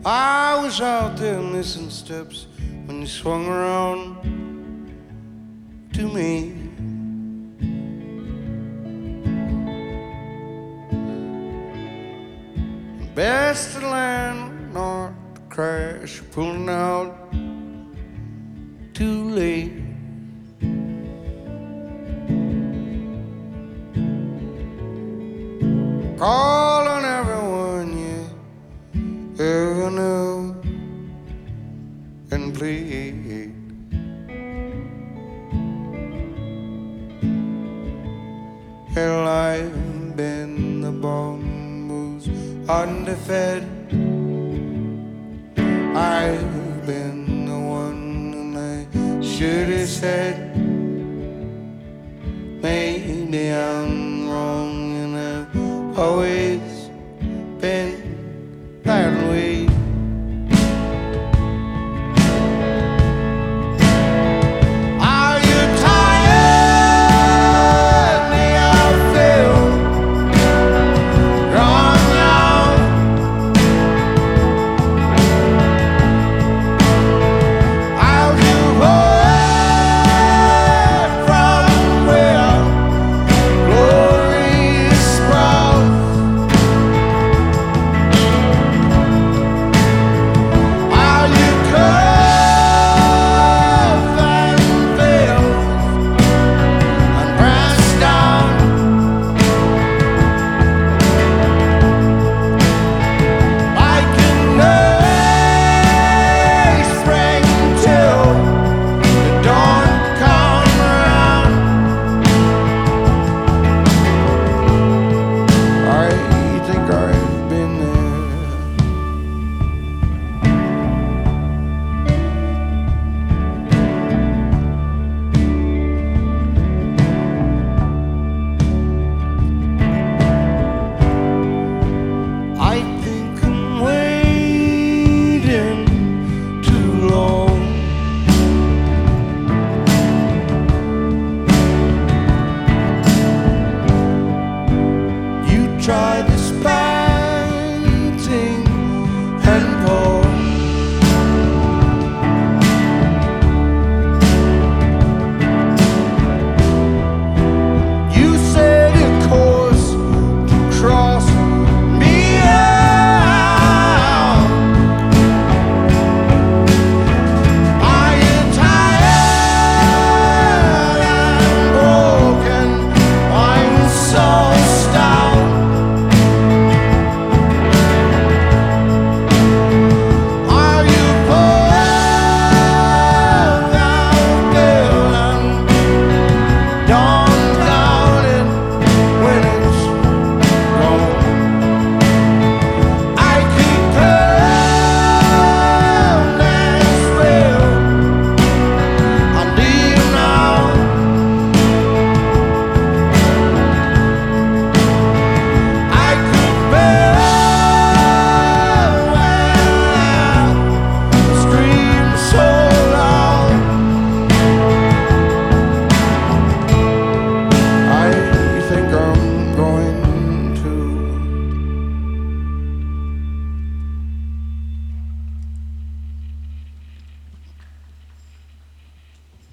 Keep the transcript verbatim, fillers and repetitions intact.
I was out there missing steps when you swung around to me. Best to land, not to crash, pulling out too late. Calling everyone you ever knew and played. Hell, I've been the bum who's underfed. I've been the one and I should have said